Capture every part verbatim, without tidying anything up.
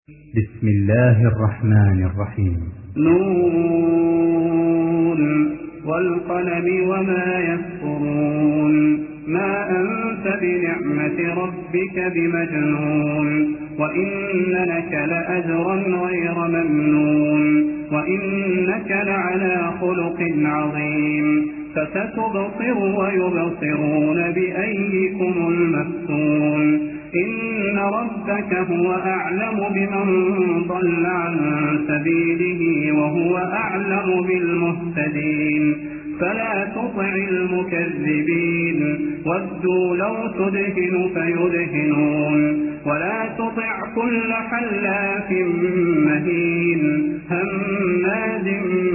بسم الله الرحمن الرحيم. نون والقلم وما يسطرون ما أنت بنعمة ربك بمجنون وإن لك لأجرا غير ممنون وإنك لعلى خلق عظيم فستبصر ويبصرون بأيكم المفتون إن ربك هو أعلم بمن ضل عن سبيله وهو أعلم بالمهتدين فلا تطع المكذبين ودوا لو تدهن فيدهنون ولا تطع كل حلاف مهين هماز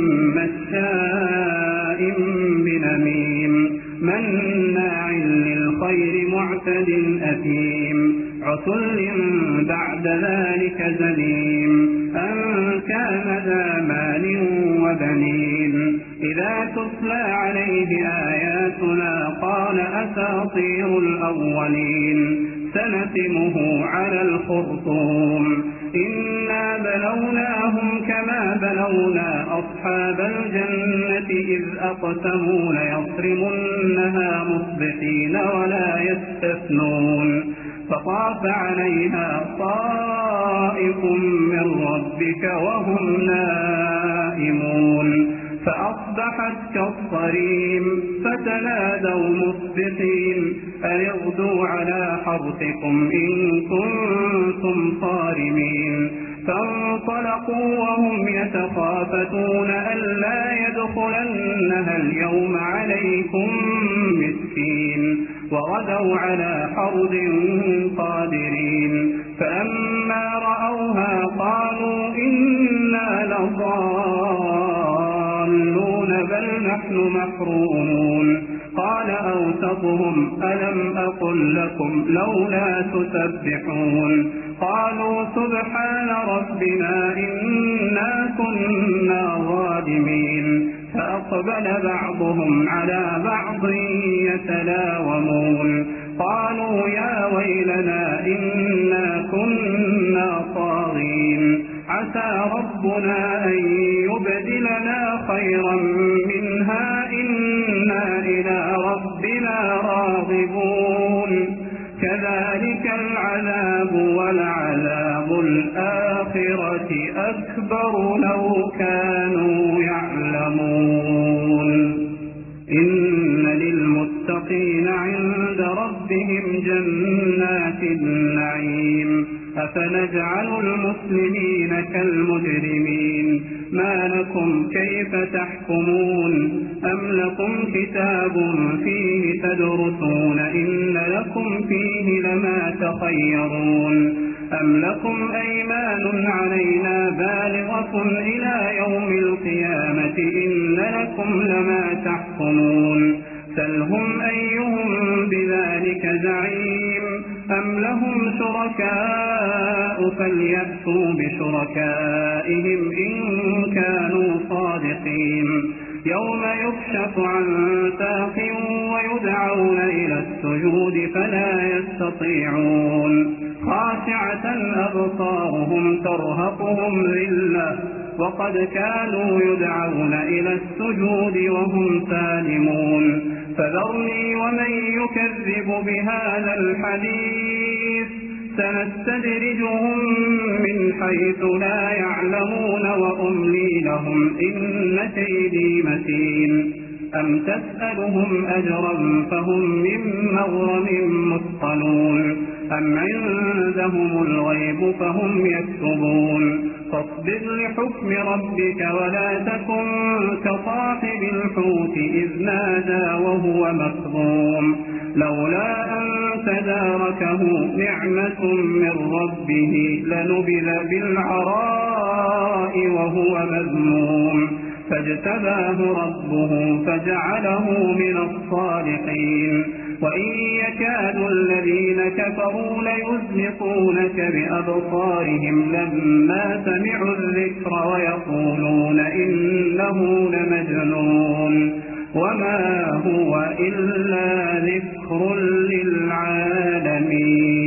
مشاء بنميم مناع للخير معتد أثيم عتل بعد ذلك زنيم أن كان ذا مال وبنين إذا تتلى عليه آياتنا قال أساطير الأولين سنتمه على الخرطوم إنا بلوناهم كما بلونا أصحاب الجنة إذ أقسموا ليصرمنها مصبحين ولا يستثنون فطاف عليها طائف من ربك وهم نائمون فأصبحت كالصريم فتنادوا مصبحين أن اغدوا على حرثكم إن كنتم صارمين فانطلقوا وهم يتخافتون ألا يدخلنها اليوم عليكم مسكين وغدوا على حرد قادرين فلما رأوها قالوا إنا لضالون بل نحن محرومون قال أوسطهم ألم أقل لكم لولا تسبحون قالوا سبحان ربنا إنا كنا ظالمين فأقبل بعضهم على بعض يتلاومون قالوا يا ويلنا إنا كنا طاغين عسى ربنا أن يبدلنا خيرا منها إنا إلى ربنا راغبون كذلك العذاب ولعذاب الآخرة أكبر لو كانوا يعلمون إن للمتقين عند ربهم جنات النعيم أفنجعل المسلمين كالمجرمين ما لكم كيف تحكمون أم لكم كتاب فيه تدرسون إن لكم فيه لما تخيرون أم لكم أيمان علينا بالغة إلى يوم القيامة إن لكم لما تحكمون سلهم أيهم بذلك زعيم أم لهم شركاء فليأتوا بشركائهم إن كانوا صادقين يوم يكشف عن ساق ويدعون إلى السجود فلا يستطيعون خاشعة أبصارهم ترهقهم ذلة وقد كانوا يدعون إلى السجود وهم سالمون فذرني ومن يكذب بهذا الحديث سنستدرجهم من حيث لا يعلمون وأملي لهم إن كيدي متين أم تسألهم أجرا فهم من مغرم مثقلون أم عندهم الغيب فهم يكتبون فاصبر لحكم ربك ولا تكن كصاحب الحوت إذ نادى وهو مكظوم لولا أن تداركه نعمة من ربه لنبذ بالعراء وهو مذموم فاجتباه ربه فجعله من الصالحين وإن يكاد الذين كفروا ليزلقونك بأبصارهم لما سمعوا الذكر ويقولون إنه لمجنون وما هو إلا ذكر للعالمين.